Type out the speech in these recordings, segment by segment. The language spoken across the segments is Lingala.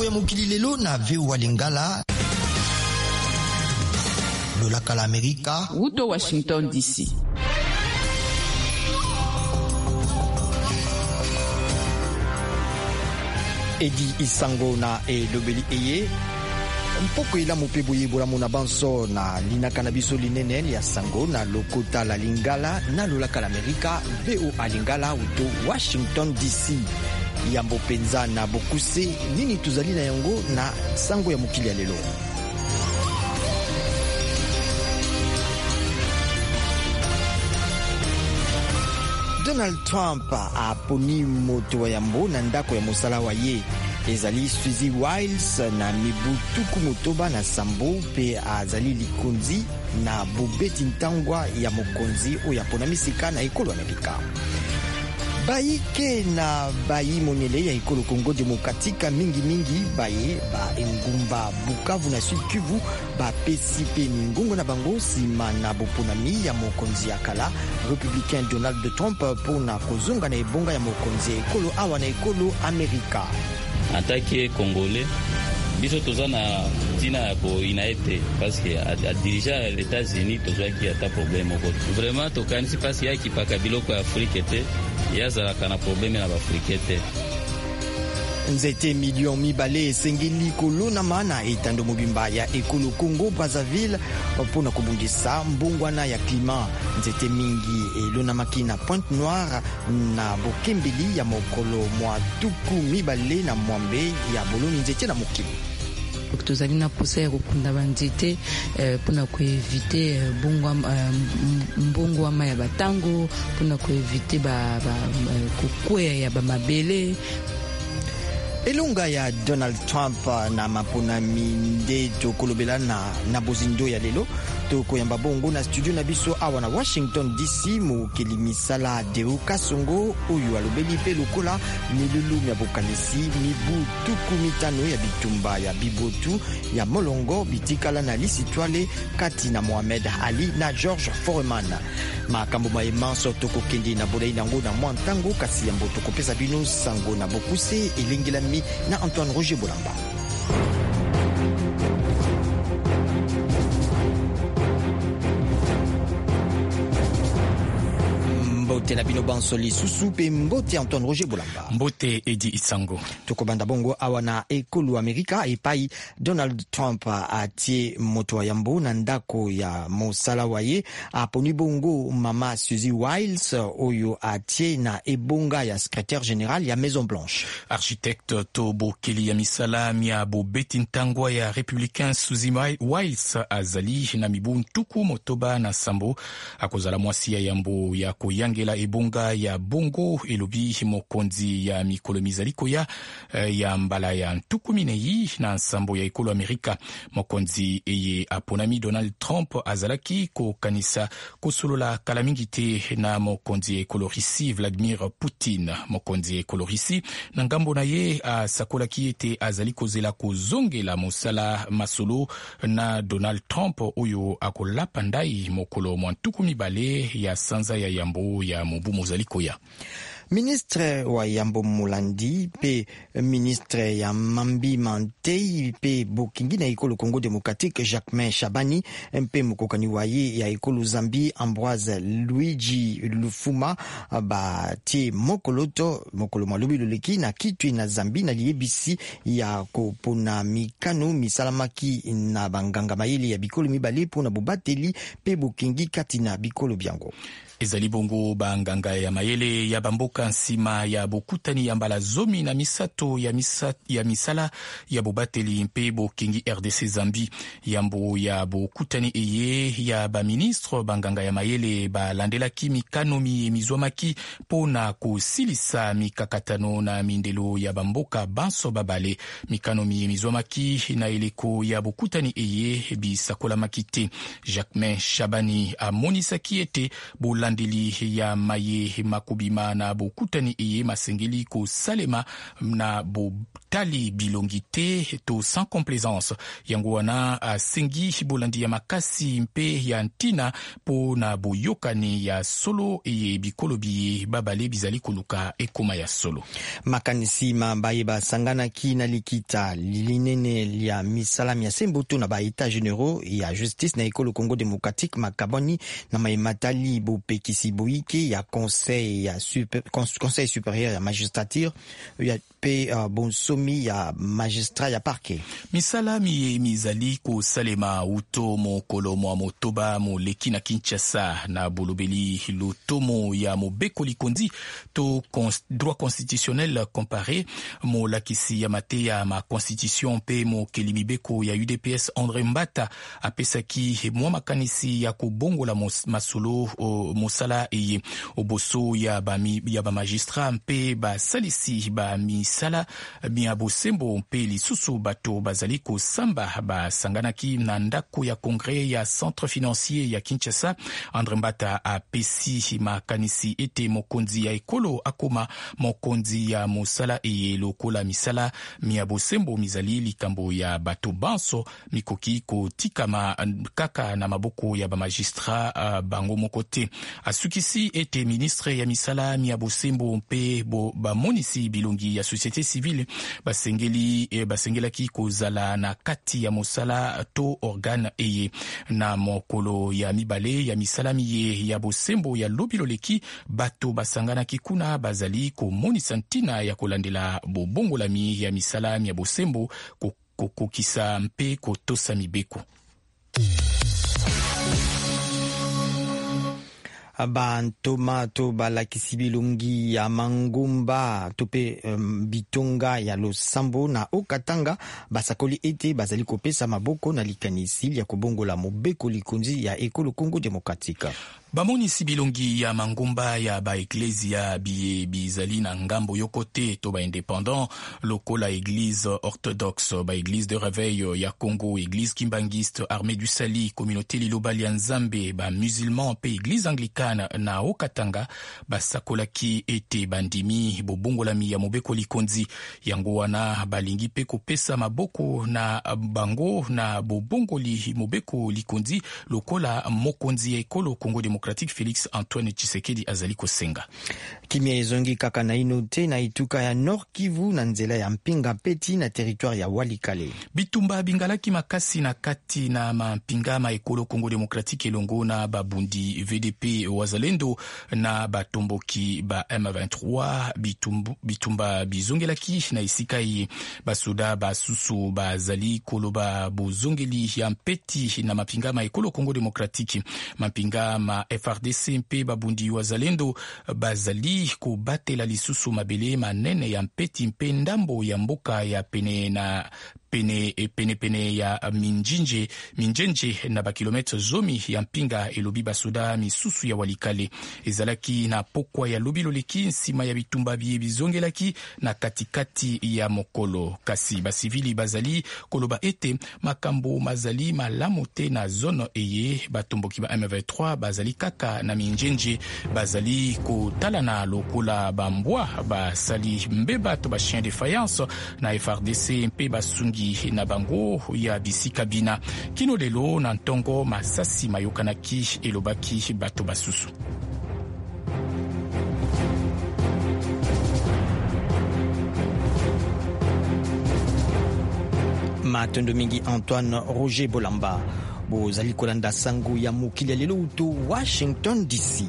ya mokili lelo na VOA Lingala. Lolaka la Amerika. Uto Washington DC. Edi Isango na Lobeli Eye. Mpoko ila mupebu yebola muna banso na linaka na biso linene ya sango na lokota la Lingala na lolaka la Amerika VOA Lingala uto Washington DC. Yambo penza na bokuse nini tuzali na yango na sango ya mokili ya lelo. Donald Trump aponi moto wa yambo na ndako ya mosala wa ye. Ezali Suzy Wiles na mibu tuku motoba na sambo pe azali likonzi na bobeti ntangwa ya mokonzi oyo apona misika na ekolo Amerika. Bayi ke na bayi monele ya ekolo Congo Demokratika mingi baye ba engumba Bukavu na Sud Kivu ba pesi pe mingongo na bango sima na boponami ya mokonzi ya kala Republicain Donald Trump pona kozonga na ebonga ya mokonzi ekolo awa na ekolo Amerika. En tant que Congolais, biso toza na tina ko inaete parce que a dirigeant les États-Unis toza ki ata problème ko. Vraiment to kanisi parce ya ki paka biloko ya Afrique te, ya za kana problème na Afrique te. Nzete million mibale sengeli kolona mana etando mobimba ya ekolo Congo Brazzaville pona kobundisa mbongwana ya klima. Nzete mingi elona makina Pointe Noire na bokembeli ya mokolo mwa tuku mibale na mwambe ya boloni nzete na mokili. Tozali na posa ya kokunda banzete pona koevite mbongwama ya batango pona koevite kokweya ya bamabele. Elonga ya Donald Trump na maponami nde tokolobela na bozindo ya lelo tokoyamba bongo na studio na biso awa na Washington DC mokeli misala Deo Kasongo oyo alobeli pe lokola milulu ya bokanisi mibu tuku mitano ya bitumba ya bibotu ya molongo bitikala na lisitwale kati na Mohamed Ali na George Foreman. Makambo maemanso tokokende na bodai nango na mwantango kasi yambo tokopesa bino sango na bokuse elengelami na Antoine Roger Bolamba. Mbote na bino bansoli susu pe mbote Antoine Roger Bolamba. Mbote Edi Isango. Tokobanda bongo awa na ekolo Amerika epai Donald Trump atie moto wa yambo na ndako ya mosala waye aponi bongo mama Suzy Wiles oyo atie na ebonga ya secrétaire général ya Maison Blanche. Architecte Tobo Keli ya misala mia bobeti ntangwa ya Republicain Suzy Wiles azali na mibu tuku motoba na sambo akozala mwasi ya yambo ya koyangela ebonga ya bongo elobi mokonzi ya mikolo mizaliko ya mbala ya ntuku minei na nsambo ya ekolo Amerika. Mokonzi eye aponami Donald Trump azalaki kokanisa kosolola kala mingi te na mokonzi ekolo Risi Vladimir Putin. Mokonzi ekolo Risi na ngambo na ye asakolaki ete azali kozela kozongela mosala masolo na Donald Trump oyo akolapa ndai mokolo mwa ntuku mibale ya sanza ya yambo ya mobu mozaliko ya. Ministre wa yambo mulandi pe ministre ya mambi mantei pe bokingi na ekolo Congo Démocratique Jacquemain Shabani mpe mokokani waye ya ekolo Zambi Ambroise Luigi Lufuma ba tie mokolo malobi loleki na kitwi na Zambi na liebisi ya kopona mikano misalamaki na banganga mayele ya bikolo mibale pona bobateli pe bokingi kati na bikolo biango. Ezali bongo banganga ya mayele ya bamboka nsima ya bokutani ya mbala zomi na misato ya misala ya bobateli mpe bokingi RDC Zambi. Yambo ya bokutani eye ya baministre banganga ya mayele balandelaki mikano mizwamaki pona kosilisa mikakatano na mindelo ya bamboka banso babale. Mikano mizwamaki na eleko ya bokutani eye bisakola makite. Jacquemain Shabani amonisaki ete molandeli ya maye makubima na bokutani eye masengeli ko salema na botali bilongi te to sans complaisance yango wana asengi bolandi ya makasi mpe ya ntina po na boyokani ya solo eye bikolo biye babale bizali koluka ekoma ya solo. Makanisi mabaye basanganaki na likita lilinene lia misalami ya sembutu na ba état généraux ya justice na ekolo Congo démocratique makaboni na maimatali bopekisi boike ya conseil supérieur ya magistrature ya pe bonsomi ya magistrat ya parquet. Misalami mizali ko salema uto mokolo mwa motoba mo leki na Kinshasa na bolobeli lutomo ya mobeko likondi to droit constitutionnel comparé mo lakisi ya mate ya ma constitution pe mo kelimibeko ya UDPS André Mbata apesaki mwa makanisi ya kobongola masolo mosala eye oboso ya ba magistrat mpe ba salisi ba misala bia bosembo mpe lisusu bato bazali ko samba ba sanganaki na ndako ya kongre ya centre financier ya Kinshasa. André Mbata apesi makanisi ete mokonzi ya ekolo akoma mokonzi ya mosala eye lokola misala mia bosembo mizali likambo ya bato banso mikoki ko tikama kaka na maboko ya ba magistrat bango mokote. Asukisi ete ministre ya misala mia bosembo mpe ba monisi bilongi ya société civile basengelaki kozala na kati ya mosala to organe eye na mokolo ya mibale ya misala miye ya bosembo ya lobiloleki bato basanganaki kuna bazali komonisa ntina ya kolandela bobongolami ya misala ya bosembo kokokisa mpe kotosa mibeko. Bantomato balakisi bilongi ya mangumba tope bitonga ya losambo na okatanga basakoli ete bazali kopesa maboko na likanisi ya kobongola mobeko likonzi ya ekolo Congo démocratique. Bamonisi bilongi ya mangumba ya ba eklezia bizali na ngambo yokote to ba indépendant lokola église orthodoxe ba église de réveil ya Congo, église kimbangiste, armée du Sali, communauté Lilobali ya Nzambe, ba musulman pe église anglicane na okatanga basakolaki ete bandimi bobongolami ya mobeko likonzi yango wana balingi pe kopesa maboko na bango na bobongoli mobeko likonzi lokola mokonzi ya ekolo Congo démocratique Félix Antoine Tshisekedi azali kosenga. Kimia ezongi kaka na inote na ituka ya Nord Kivu na nzela ya mpinga peti na territoire ya Walikale. Bitumba bingalaki makasi na kati na mampinga ma ekolo Congo démocratique elongo na babundi VDP wazalendo na batomboki ba M23 bitumba bizongelaki na isikai basuda basusu bazali koloba bozongeli ya mpeti na mapinga ma ekolo Congo démocratique mapinga ma FRDC mpe babundi wazalendo bazali kobatela lisusu mabele manene ya mpeti mpe ndambo ya mboka ya pene ya minjenje na bakilometre zomi ya mpinga elobi basoda misusu ya Walikale ezalaki na pokwa ya lobi loleki nsima ya bitumba bizongelaki na katikati ya mokolo kasi basivili bazali koloba ete makambo mazali malamu te na zone eye batomboki ba M23 bazali kaka na minjenje bazali kotalana lokola bambwa basali mbeba to ba chien de faïence na FRDC mpe basungi na bango ya bisika bina kino lelo na ntongo masasi mayokanaki elobaki bato basusu. Matondo mingi Antoine Roger Bolamba bozali kolanda sango ya mokili lelo uto Washington DC.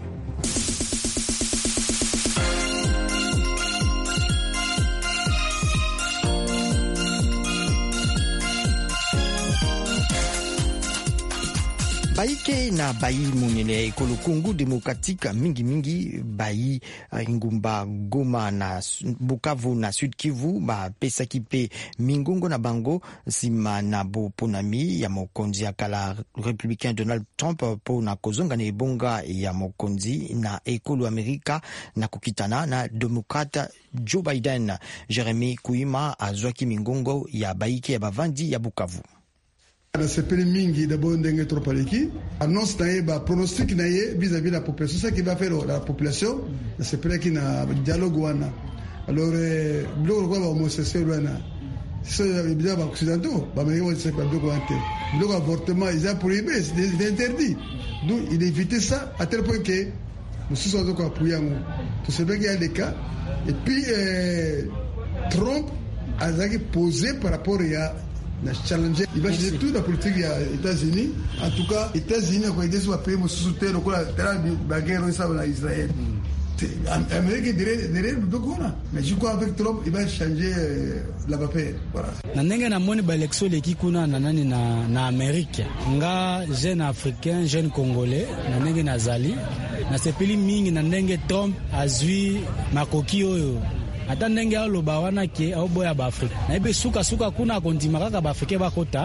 Baike na bayi munene ya ekolo Congo démocratique mingi bayi Ngumba, Goma na Bukavu na Sud Kivu ba pesaki pe mingongo na bango sima na boponami ya mokonzi ya kala républicain Donald Trump po na kozonga na ebonga ya mokonzi na ekolo Amerika na kukitana na demokrata Joe Biden. Jeremy Kuima azwaki mingongo ya baike ya bavandi ya Bukavu. Na sepeli mingi d'abord ndenge trop paleki annonce na ba pronostic na ye vis-à-vis la population, ça qui va faire la population na sepeli qui na dialogue wana. Alors bloko kwa ba homosexuel wana so bien ba occidentaux ba mais on sait pas bloko ante bloko avortement ils ont prohibé, c'est interdit, donc il évitait ça à tel point que nous sommes donc appuyés tout ce qu'il y a des cas et puis Trump a posé par rapport à na challenge il va changer toute la politique des États-Unis. En tout cas, les États-Unis ont été sur pays sous-terre la guerre à Israël. L'Amérique derrière le Dokona. Mais je crois avec Trump, il va changer la papier. Voilà. Nanenge na moni ba élection leki kuna na nani na Amérique. Nga jeune africain, jeune congolais, nanenge na zali. Na sepeli mingi nanenge Trump azui makoki oyo. Ata ndenge aloba wana ke au boya ba Afrika na ibe suka kuna kondima kaka ba Afrika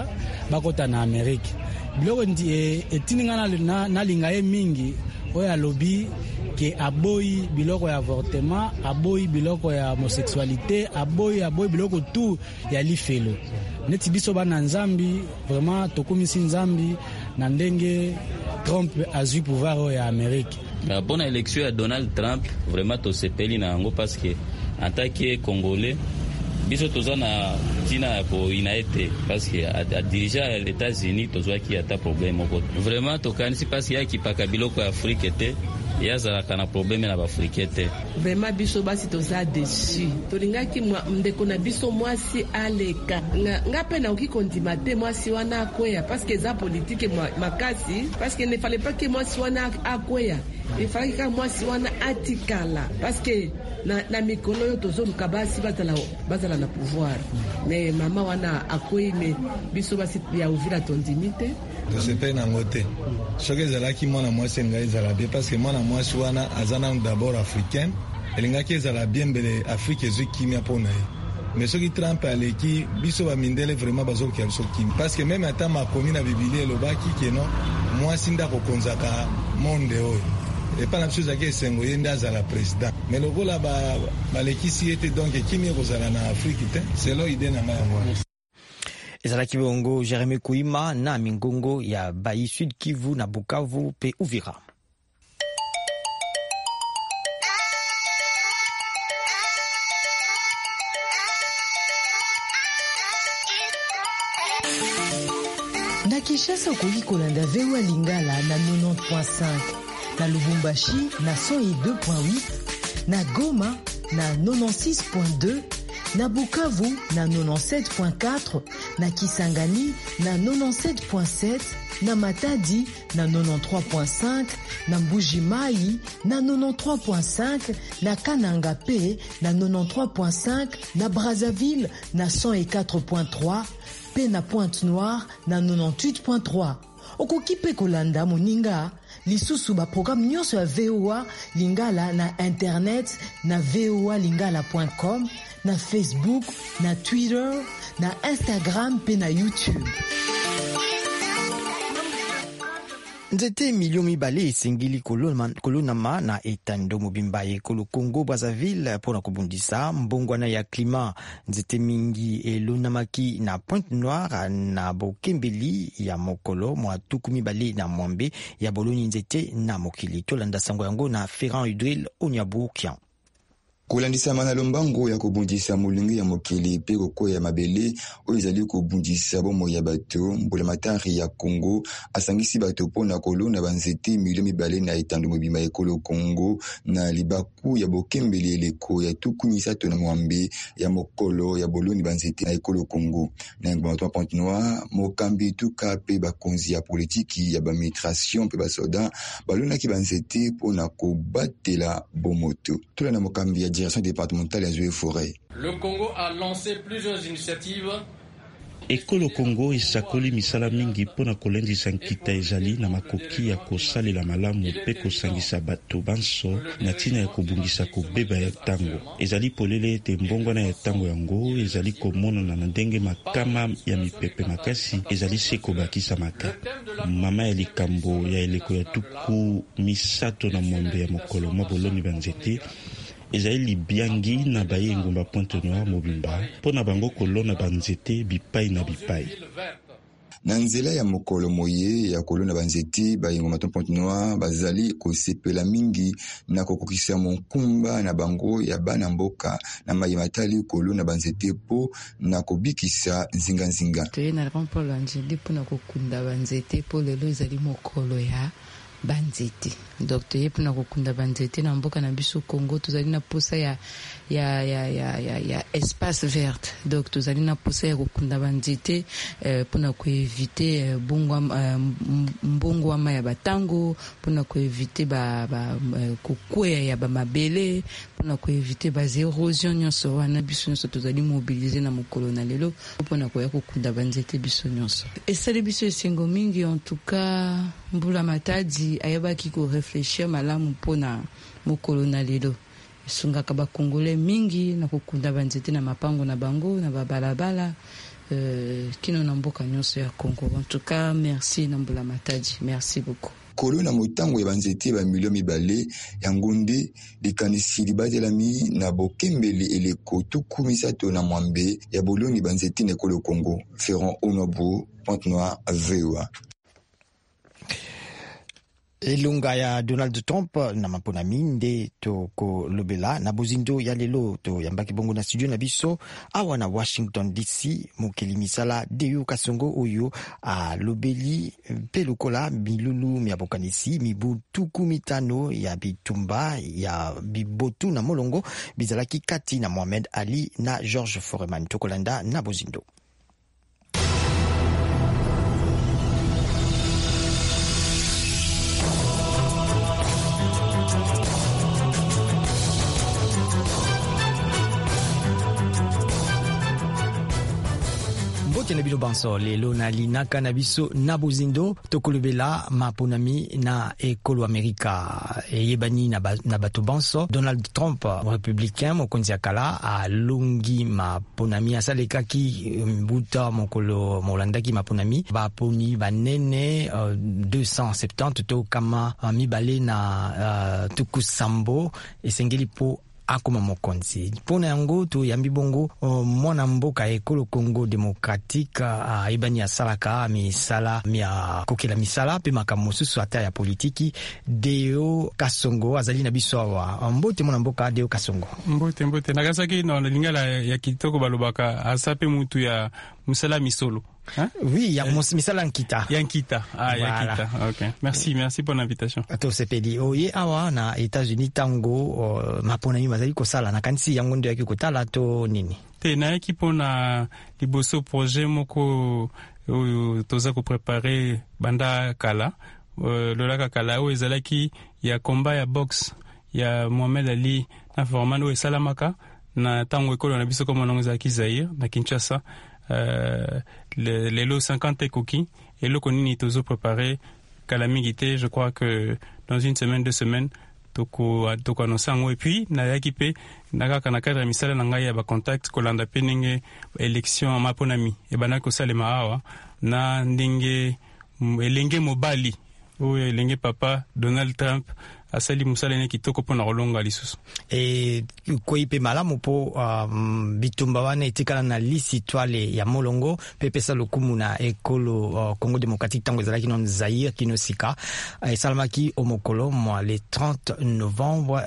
bakota na Amerika biloko etininga na linga ye mingi oya lobi ke aboyi biloko ya avortement, aboyi biloko ya homosexualité, aboyi biloko tout ya lifelo. Neti biso bana nzambi vraiment tokomisi nzambi na ndenge Trump azui pouvoir ya Amerika. La bonne élection à Donald Trump vraiment to sepeli na ngo parce que en tant que Congolais, biso toza na tina ko inaete parce que a diriger les États-Unis toza ki ata problème ko. Vraiment to kanisi parce ya ki pakabilo ko Afrique te yaza kana problème na Afrique te. Vraiment biso basi toza déçu. Tolinga ki ndeko na biso mwasi aleka. Nga pena ukikondima te mwasi wana akwea parce que za politique makasi parce que ne fallait pas que mwasi wana akwea. Il fallait que mwasi wana atikala parce que na mikolo yo tozoluka basi bazala na pouvoir mais mama wana akoyi me biso basi ya Uvira tondimite tosepe nango te soki ezalaki mwana mwasi ngai ezala bien parce que mwana mwasi wana azana d'abord africain elingaki ezala bien mbele Afrique ezwi kimia mpona ye mais soki Trump aleki biso bamindele vraiment bazokokia biso kimia parce que même ata makomi na Biblia elobaki keno mwasi nde akokonzaka monde oyo et pas la chose à qui c'est la président mais le gola baleki si était donc qui mieux kozala na Afrique c'est là idée na moi ezalaki bongo Jérémy Kouima na mingongo ya Bayi Sud Kivu na Bukavu pe Uvira. Na Kinshasa okoki kolanda VOA Lingala na 90.5, na Lubumbashi na 102.8, na Goma na 96.2, na Bukavu na 97.4, na Kisangani na 97.7, na Matadi na 93.5, na Mbuji-Mayi na 93.5, na Kananga pe na 93.5, na Brazzaville na 104.3, pe na Pointe-Noire na 98.3. Okoki pe kolanda moninga lisusu ba programme nyonso ya VOA Lingala na internet na voalingala.com, na Facebook, na Twitter, na Instagram pe na YouTube. Nzete milio mibale esengeli kolonama na etando mobimba ekolo Congo Brazzaville pona kobundisa mbongwana ya klima. Nzete mingi elonamaki na Pointe-Noire na bokembeli ya mokolo mwa tuku mibale na mwambe ya boloni nzete na mokili. Tolanda sango yango na Ferrand Udril Onyabukian. Kolandisa na lombango ya kobundisa molenge ya mokili pe kokoya ya mabele oyo ezali kobundisa bomo ya bato mbola matari ya Congo asangisi bato pona kolona banzete milio mibale na etando mobimba ekolo Congo na libaku ya bokembeli eleko ya tuku misato na mwambe ya mokolo ya boloni banzete na ekolo Congo na ngbato Pointe-Noire mokambi tuka pe bakonzi ya politiki ya bamigration pe basoda balonaki banzete pona kobatela bomoto tola na mokambi ya direction départementale ya Eaux et Forêts. Le Congo a lancé plusieurs initiatives. Ekolo Congo esakoli misala mingi pona kolendisa nkita ezali na makoki ya kosalela malamu pe kosangisa bato banso na tina ya kobungisa kobeba ya tango. Ezali polele ete mbongwana ya tango yango ezali komonana na ndenge makama ya mipepe makasi ezali se kobakisa maka. Mama ya likambo ya eleko ya tuku misato na mwambe ya mokolo maboloni banzete ezali libiangi na baye ngomba Pointe-Noire mobimba pona bango kolona banzete bipai na bipai. na nzela ya mokolo moye ya kolona banzete bayengo maton Pointe-Noire bazali kosepela mingi na kokokisa monkumba na bango ya bana mboka na mayimatali kolona banzete po na kobikisa nzinga toye na rampolo anjeli pona kokunda banzete po lelo ezali mokolo ya banzete donc toye pona kokunda banzete na mboka na biso Congo tozali na posa ya espace vert donc tozali na posa ya kokunda banzete pona koevite mbongwama ya batango pona koevite kokweya ya bamabele pona koevite baerosion nyonso wana biso nyonso tozali mobilize na mokolo na lelo pona koya kokunda banzete biso nyonso esali biso esengo mingi en tout cas mbula matadi ayebaki koreflechir malamu mpona mokolo na lelo esungaka bakongole mingi na kokunda banzete na mapango na bango na babalabala kino na mboka nyonso ya Congo. En tout cas merci na mbula matadi, merci beaucoup. Kolo na motango ya banzete ba milio mibale ya ngunde likanisi libatelami na bokembele eleko tuku misato na mwambe ya boloni banzete na ekolo Congo. Ferrand Onobo, Pointe-Noire, VOA. Elunga ya Donald Trump na maponami nde toko lobela na bozindo ya lelo to yambaki bongo na studio na biso awa na Washington DC mokeli misala Deyo Kasongo oyo a lobeli pelukola bilulu miabokanisi mibu tuku mitano ya bitumba ya bibotu na molongo bizalaki kati na Mohamed Ali na George Foreman tokolanda na bozindo. Na bino banso lelo na linaka na biso na bozindo tokolobela maponami na ekolo Amerika eyebani na bato banso Donald Trump républicain mokonzi akala alongi maponami asalekaki mbuta mokolo molandaki maponami baponi banene 270 to kama mibale na tuku sambo esengeli po akoma mokonzi pona yango to yambi bongo mwana mboka ekolo Congo Democratique ibani asalaka misala mia kokela misala pe makamosusu ata ya politiki Deyo Kasongo azali na biso awa mbote mwana mboka Deyo Kasongo mbote nagasaki na lingala ya kitoko balobaka asape mutu ya musala misolo. Hein? Oui, il y a misala nkita. Yankita. Ah, voilà. Yankita. OK. Merci pour l'invitation. To sepedi oye awa na États-Unis tango mapona yi mazali ko sala na kanisi yango ndo yaki kotala to nini. Te na yaki pona liboso projet moko toza ko préparer banda kala lolaka kala o ezalaki ya combat ya boxe ya Mohamed Ali na Foreman o esalamaka na tango ekolo na biso comme on ezalaki Zaire na Kinshasa. Les lots 50 ekoki et le konini tozo préparé calamité je crois que dans une semaine 2 semaines toko annoncer ngo et puis na yakipe nakaka na cadre misala na ngai ya ba contact kolanda penenge élection maponami e banako salema awa na ndenge elenge mobali o elenge papa Donald Trump asali musala ne kitoko pona rolonga lisusu e koipe malamu po bitumba wana etikala na lisi toile ya molongo pepesa lokumu na ekolo Congo Démocratique tango ezalaki non Zaire kinosika esalamaki omokolo mo le 30 novembre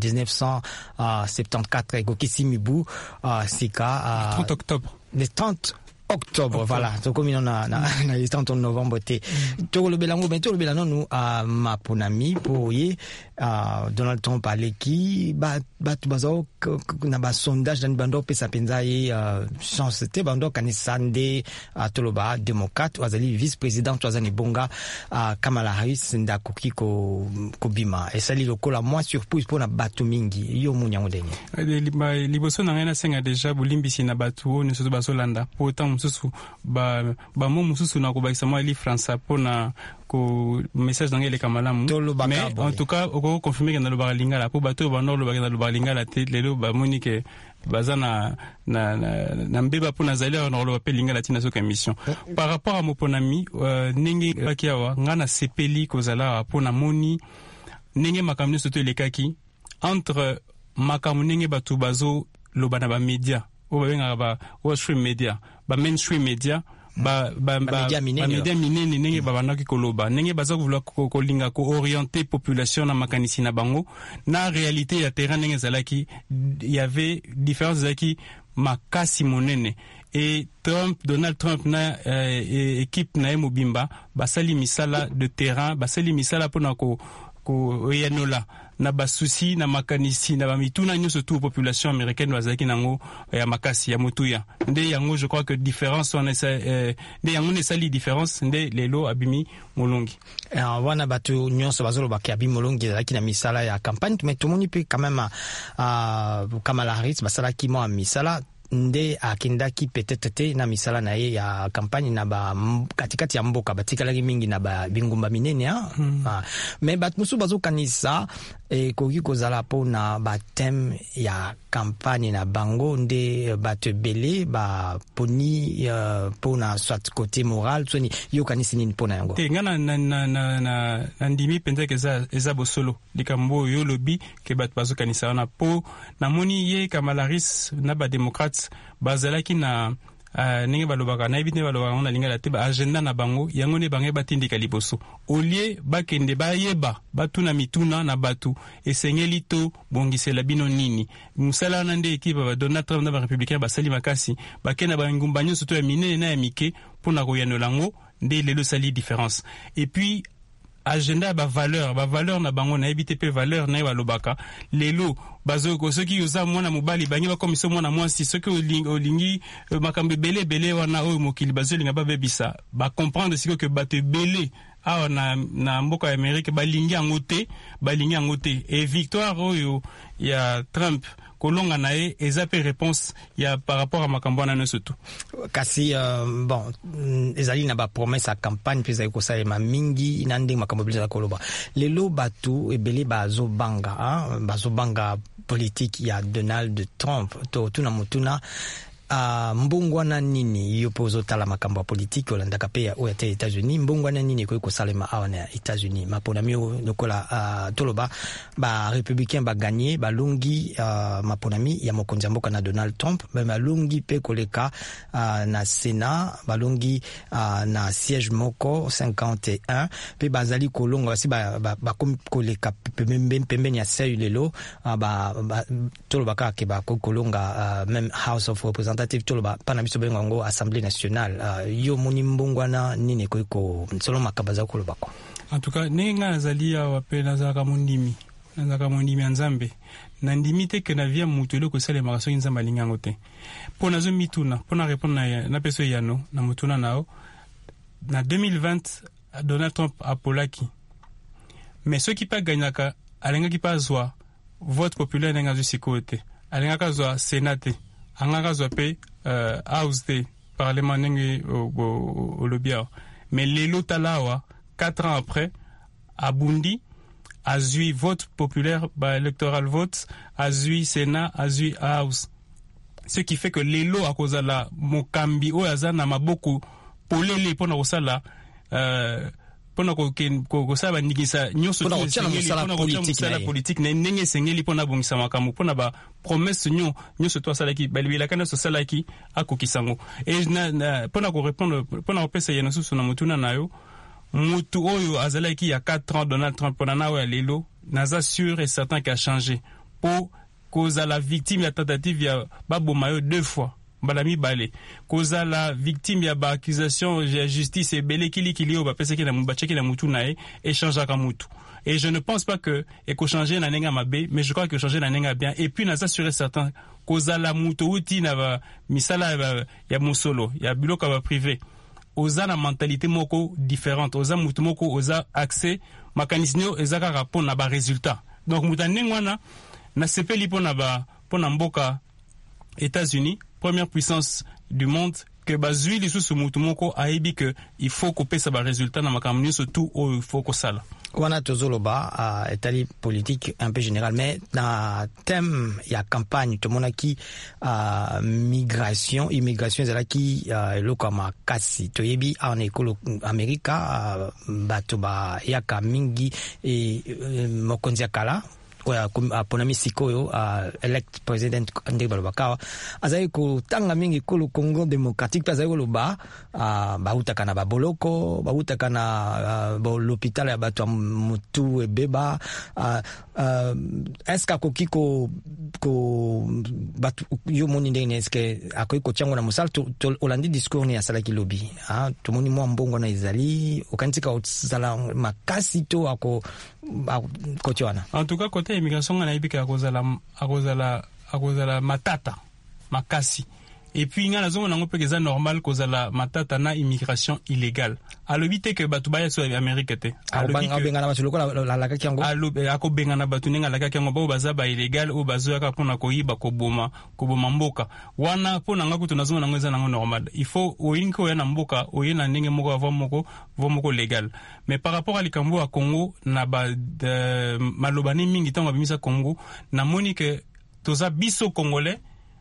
1974 ekokisi mibu sika 30 octobre le 30 octobre, voilà. So comme on a le 30 novembre te. To le belango ben to le belano maponami po ye Donald Trump aleki ba bazo na ba sondage dans bando pesa penza ye chance te bando kanisande toloba démocrate wazali vice-président wazani bonga Kamala Harris nda kokiko kobima esali lokola moi surprise pour na batu mingi yo munyango denye liboso na ngena senga déjà bolimbisi na batu ne so bazolanda pourtant mususu ba mo mususu na kobakisa moi li France pona ko message d'angele kamalamu mais en tout cas oko confirmer que na lo balingala po bato ba no lo ba na lo balingala te lelo ba monique bazana na mbeba pona zali na lo ba lingala tina so émission par rapport à moponami ningi bakiawa ngana sepeli ko zala pona moni ningi makamne soto lekaki entre makamu ningi batu bazo lo bana ba media o ba benga ba mainstream media media minene nenge babandaki koloba nenge baza kovula kolinga koorienter population na makanisi na bango na réalité ya terrain nenge ezalaki y avait différence ezalaki makasi monene. Et Donald Trump na équipe na mobimba basali misala de terrain, basali misala pona ko yanola na basusi na makanisi na bamituna nyo surtout population américaine bazaki nango ya makasi ya motuya nde yango. Je crois que différence on essaie nde yango ne sali différence nde lelo abimi molongi wana batu nyonso bazolo bakabimi molongi zaki na misala ya campagne mais tout le monde peut quand même Kamala Harris basala ki mo misala nde akindaki peut-être te na misala na ye ya campagne na ba katikati ya mboka batikalaki mingi na ba bingumba minene mais bat musu bazo kanisa koki kozala po na ba thème ya campagne na bango nde bat belé ba poni po na soit côté moral soni yo kanisi nini pona yango te ngana na ndimi penza ke eza bosolo likambo yo lobi ke bat bazo kanisa na po na moni ye Kamala Harris na ba démocrate bazalaki na nenge balobaka na ebite balobaka na linga la te ba agenda na bango yango ne bango batindika liboso olie bakende bayeba batuna mituna na batu esengeli to bongisela bino nini musala na nde ekipa ba Donald Trump na ba républicain basali makasi bakena ba ngumba nyonso to ya minene na ya mike pona ko yanolango nde lelo sali différence. Et puis agenda ba valeur na bango na ebite pe valeur na balobaka lelo bazoko soki yoza mwana mobali bangi ba komiso mwana mwasi soki olingi makambe belé wana oyo mokili bazolinga ba bebisa ba comprendre siko que bato belé awa na mboka ya Amerika balingi angote et victoire oyo ya Trump kolonga na ye ezape réponse ya par rapport à makambo na surtout kasi bon ezali na ba promesse à campagne pesa ko salema mingi nande makambo bila koloba lelo batu ebele bazobanga politique ya Donald Trump to tuna mutuna mbungwana nini yopozo tala makambo ya politique olandaka pe ya États-Unis mbungwana nini ko salema awana États-Unis mapona mio lokola toloba ba républicain ba gagner ba longi maponami ya mokonzi mboka na Donald Trump ba longi pe koleka na Sénat ba longi na siège moko 51 pe bazali kolonga basi ba koleka pembeni ya seuil lelo toloba ka ke ba kolonga même House of Representatives toloba pana biso bengo Assemblée nationale yo moni mbongwana nini ko selon makabaza koloba ko en tout cas nenga azalia wapela zaka mondimi anzambe na ndimite ke na via mutelo ko sale maraso nzamba lingango te pona zo mituna pona répondre na peso yano na mutuna nao na 2020 Donald Trump apolaki mais ceux qui pas gagnaka alenga qui pas zwa vote populaire nenga zo sikote alenga ka zwa Sénat angaka zwa pe house de parlement nenge au lobia mais lelo talawa 4 ans après abundi azui vote populaire ba electoral vote azui Sénat azui house ce qui fait que lelo akoza la mokambi o azana maboko polele pona kosala pona ko saba nigisa nyoso pona ko politique na ndenge sengeli pona bongisa makambo pona ba promesse nyoso to salaki balibela kana so salaki akokisango et na pona ko répondre pona ko pesa yana susu na mutuna nayo mutu oyo azalaki ya 4 ans Donald Trump pona na wa lelo naza sûr et certain qu'il a changé pour cause la victime ya tentative ya babomayo 2 fois balami bale koza la victime ya ba accusation ya justice et belé kili ba pesa ki na mubacheki na mutu nae échange ka mutu et je ne pense pas que eko changer na nenga mabe mais je crois que changer na nenga bien et puis na s'assurer certain koza la mutu uti na ba misala ya musolo ya biloko ba privé oza na mentalité moko différente oza mutu moko oza accès makanisnio ezaka rapport na ba résultat donc mutanengwana na sepeli pona mboka États-Unis première puissance du monde que bazui les sous mutumoko aibi que il faut couper ça ba résultat na makamni surtout il faut que ça wana tozoloba etali politique un peu général mais na thème ya campagne to monaki immigration ezalaki eloko makasi toyebi en ekolo Amerika bato ba yaka mingi e mokonzi kala ponami sikoyo elect president André Balobakawa azali kotanga mingi kolo Congo démocratique pe azali koloba bautaka na baboloko bautaka na l'hôpital ya bato ya mutu ebeba est-ce akoki ko batu yo moni ndenge est-ce akoki kotyango na mosala olandi discours ni asalaki lobi tomoni mwa mbongo na ezali okantika ozala makasi to kotiwana. En tout cas côté immigration on a ibika akozala matata makasi et puis ngana zongo nango pekeza normal kozala matata na immigration illégale alobi te ke batu baya so Amerika te alobi bengana batu lokola la lakaki yango ako bengana batu nenga lakaki yango ba baza ba illégal o bazoyaka pona koyiba koboma mboka wana pona ngako tunazoma nango eza nango normal il faut oyinko ya na mboka oyena ndenge moko avant moko légal mais par rapport à likambo à Congo na ba malobani mingi tango bimisa Congo na monique toza biso congolais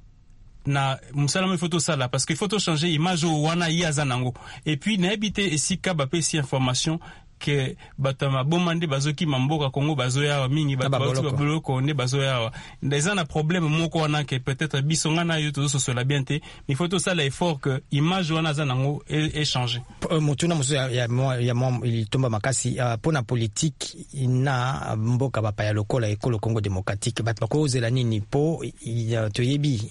na musala mo photo sala parce que photo changer image wana yaza nango et puis na habité ici ka ba pesi information que batama bomande bazoki mamboka Congo bazoya mingi baboloko ne bazoya ndeza na problème moko wana que peut-être bisonga na yo to so la bien te mais photo sala effort que image wana za nango est changé mutuna muso ya il tomba makasi pona politique ina mboka bapa ya lokola ekolo Congo démocratique bat bakozela nini po toyebi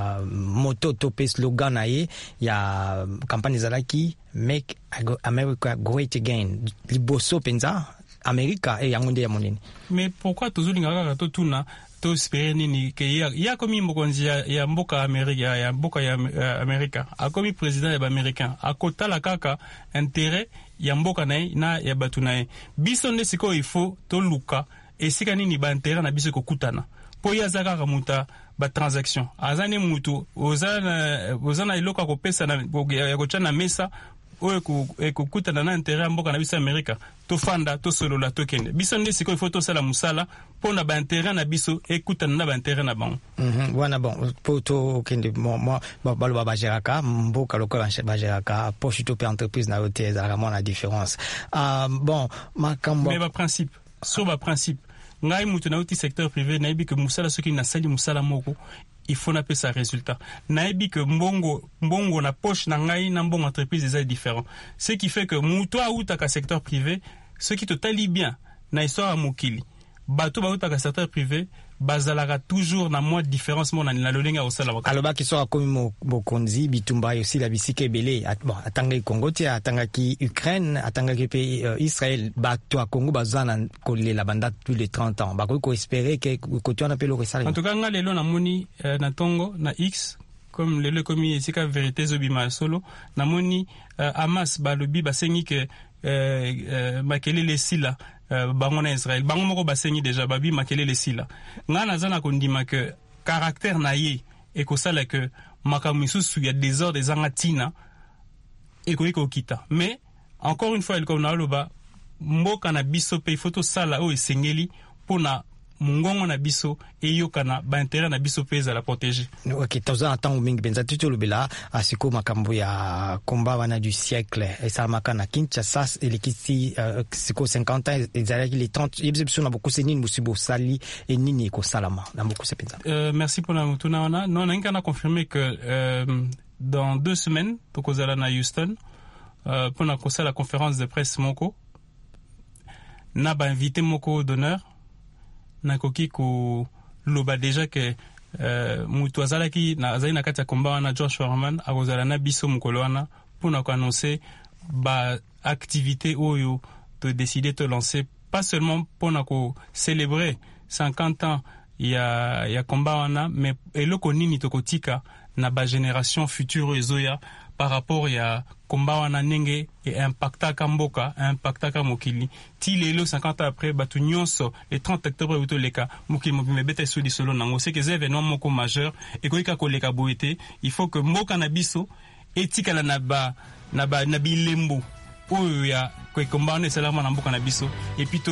moto to pe slogan na ye ya campagne zalaki Make America Great Again. Liboso penza America et yangonde ya monene. Mais pourquoi tozulinga kaka to tuna to espérer nini ke ya komi mokonzi ya mboka Amerika ya mboka ya Amerika akomi président ya américain akotala kaka intérêt ya mboka na ya batu na biso nde siko il faut to luka esika nini ba intérêt na biso kokutana po ya zaka muta ba transaction azane mutu ozana iloka kopesa na ya kochana mesa oyo ekokutana na intérêt mboka na biso Amerika tofanda tosolola tokende biso nde siko ifo tosala musala pona ba intérêt na biso ekutana na ba intérêt na bango wana bon poto kende moi baloba bajeraka mboka lokola bajeraka poche to pe entreprise na hôtel za vraiment la différence bon makambo mais ba principe sur ba principe ngai mutu na uti secteur privé na ibi que musala soki na sali musala moko il faut na pesa résultat naibi que mbongo na poche na ngai na mbongo entreprise est différent ce qui fait que mutu a utaka secteur privé ce qui totali bien na histoire à mokili bato ba utaka secteur privé bazalaka toujours na moins différence mo na lolenga osala aloba ki soka komi mokonzi bitumba aussi la bisike belé bon atanga Congo ti atanga ki Ukraine atanga ki pe Israël bato a Congo bazana kolela banda tous les 30 ans ba ko espérer que koto na pe lo resala en tout cas ngalelo na moni na tongo na X comme le komi esika vérité zobima solo na moni Hamas balobi basengi que makelele sila bango na Israël bango moko basengi déjà babi makelele sila ngana zana kondima que caractère na ye ekosala que makamisusu ya désordre ezanga tina ekoiko kita mais encore une fois il comme na loba mboka na biso pe photo sala o esengeli pona mungongo na biso eyokana ba intérêt na biso peza la protéger. OK, toza temps mingi benza tuto lobela asiko makambo ya combat wana du siècle et ça makana Kinshasa elekiti siko 50 ans ezalaki les 30 yebso na beaucoup senini musibo sali et nini ko salama na beaucoup se penza. Merci pour la mutuna wana. Non on a confirmé que dans 2 semaines tokozala na Houston pour na kosa la conférence de presse moko na ba invité moko d'honneur nakoki ko loba déjà que mutu azalaki na azali na kati ya komba wana George Foreman akozala na biso mokolo wana mpona ko annoncer ba activité oyo to décider to lancer pas seulement mpona ko célébrer 50 ans ya komba wana mais eloko nini tokotika na ba génération future ezoya par rapport ya komba wana nenge et impactaka mboka impactaka mokili ti lelo 50 ans après batu nyonso le 30 octobre uto leka mokili mobimbe beta soli solo nango c'est que c'est événement moko majeur et koika koleka boete il faut que mboka na biso etikala na bilembo oyo ya komba wana esalama na mboka na biso et puis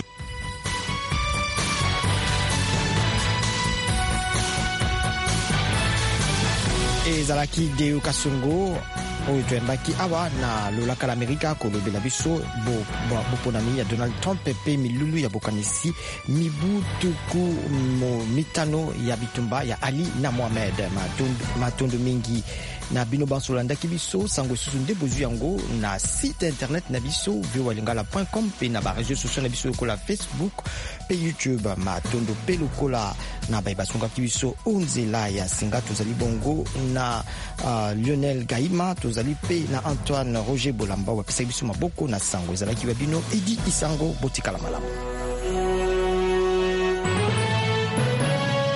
ezalaki Deo Kasongo oyo toyambaki awa na lolaka la amerika kolobela biso boponami ya Donald Trump pe milulu ya bokanisi mibu tuku mitano ya bitumba ya Ali na Mohamed matondo mingi na bino banso landaki biso sango susu nde bozwi yango na site internet na biso voalingala.com pe na ba réseaux sociaux na biso lokola Facebook pe YouTube matondo pe lokola na bayebasungaki biso onzela ya singa tozali bongo na Lionel Gaima tozali pe na Antoine Roger Bolamba wapesaki biso maboko na sango ezalaki babino Edi Isango botikala malamu.